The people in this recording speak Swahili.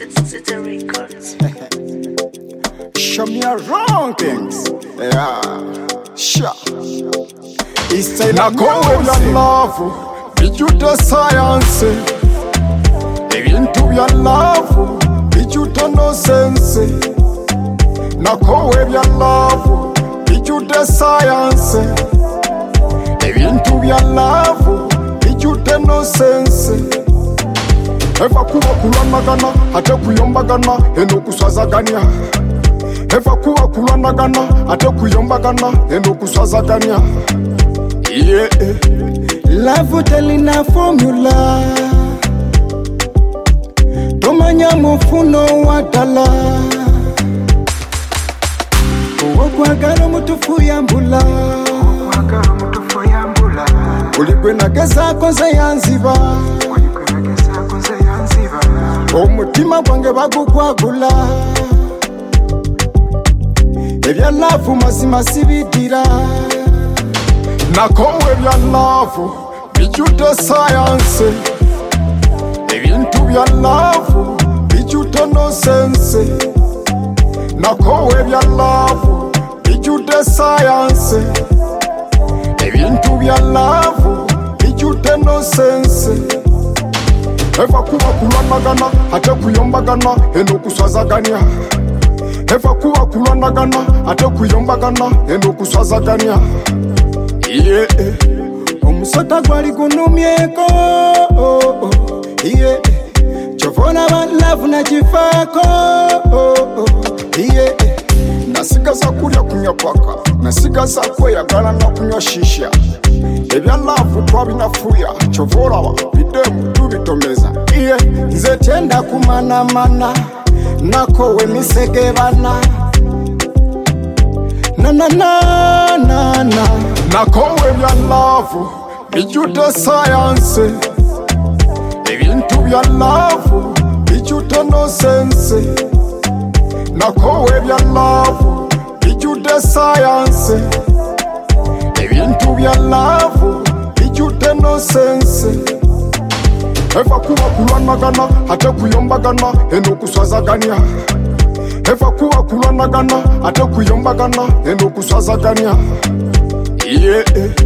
City Records. Show me around things. Yeah. Sure. It's a na go your love. Did you the science? Into your love. Did you the no sense? Na go your love. Did you the science? Into your love. Did you the no sense? Eva kuwa kulanagana, ate kuyombagana, eno kuswazagania. Eva kuwa kulanagana, ate kuyombagana, eno kuswazagania. Yeah. Love telina formula. Tomanya mufuno watala. Okwagala mutufu yambula. Uligwe nageza konze yanziba. Omutima gwange bagukwagula. Ebya love mazima sibidira. Nakowe bya love bijute science. Ebintu bya love bijute no sense. Nakowe bya love bijute science. Ebintu bya love bijute no sense. Eva kuwa kulanagana, ate kuyombagana, eno kuswazagania. Eva kuwa kulanagana, ate kuyombagana, eno kuswazagania. Yeah. Omusota gwali kunumyeko. Yeah. Chovona ba love na chifako. Yeah. Nasigaza kulya kunywa paka, nasigaza kweyagala na kunywa shisha. Ebya love twabinafuya, chovora wa bidemu tubitomeza. Yeah. Nze tenda kumana mana, nakowe misegebana. Na na na na na. Nakowe bya love bijute science. Ebintu bya love bijute no sense. Nakowe bya love bijute science. Ebintu bya love bijute no sense. Eva kuwa kulanagana, ate kuyombagana, eno kuswazagania. Eva kuwa kulanagana, ate kuyombagana, eno kuswazagania. Yeah.